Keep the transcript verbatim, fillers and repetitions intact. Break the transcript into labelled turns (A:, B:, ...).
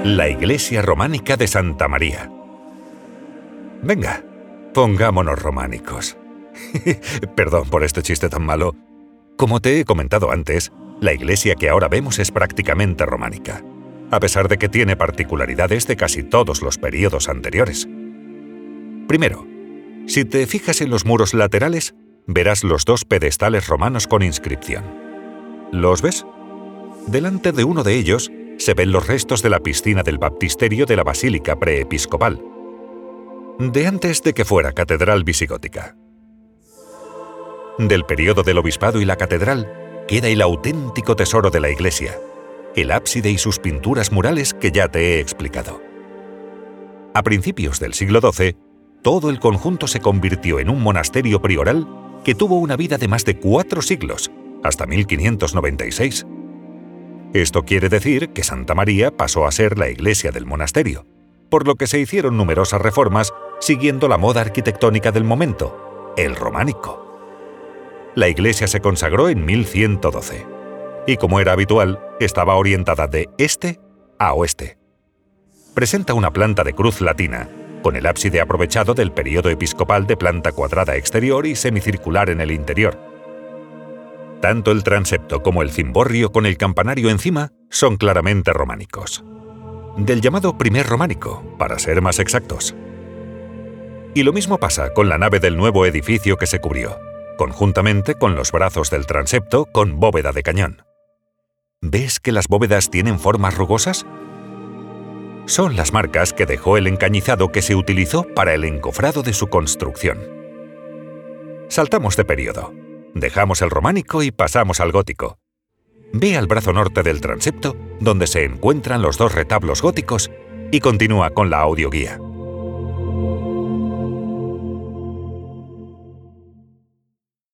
A: La iglesia románica de Santa María. Venga, pongámonos románicos. Perdón por este chiste tan malo. Como te he comentado antes, la iglesia que ahora vemos es prácticamente románica, a pesar de que tiene particularidades de casi todos los períodos anteriores. Primero, si te fijas en los muros laterales, verás los dos pedestales romanos con inscripción. ¿Los ves? Delante de uno de ellos se ven los restos de la piscina del baptisterio de la basílica preepiscopal, de antes de que fuera catedral visigótica. Del período del obispado y la catedral queda el auténtico tesoro de la iglesia, el ábside y sus pinturas murales que ya te he explicado. A principios del siglo doce, todo el conjunto se convirtió en un monasterio prioral que tuvo una vida de más de cuatro siglos, hasta mil quinientos noventa y seis. Esto quiere decir que Santa María pasó a ser la iglesia del monasterio, por lo que se hicieron numerosas reformas siguiendo la moda arquitectónica del momento, el románico. La iglesia se consagró en mil ciento doce, y como era habitual, estaba orientada de este a oeste. Presenta una planta de cruz latina, con el ábside aprovechado del período episcopal de planta cuadrada exterior y semicircular en el interior. Tanto el transepto como el cimborrio con el campanario encima son claramente románicos. Del llamado primer románico, para ser más exactos. Y lo mismo pasa con la nave del nuevo edificio que se cubrió, conjuntamente con los brazos del transepto con bóveda de cañón. ¿Ves que las bóvedas tienen formas rugosas? Son las marcas que dejó el encañizado que se utilizó para el encofrado de su construcción. Saltamos de período. Dejamos el románico y pasamos al gótico. Ve al brazo norte del transepto, donde se encuentran los dos retablos góticos, y continúa con la audioguía.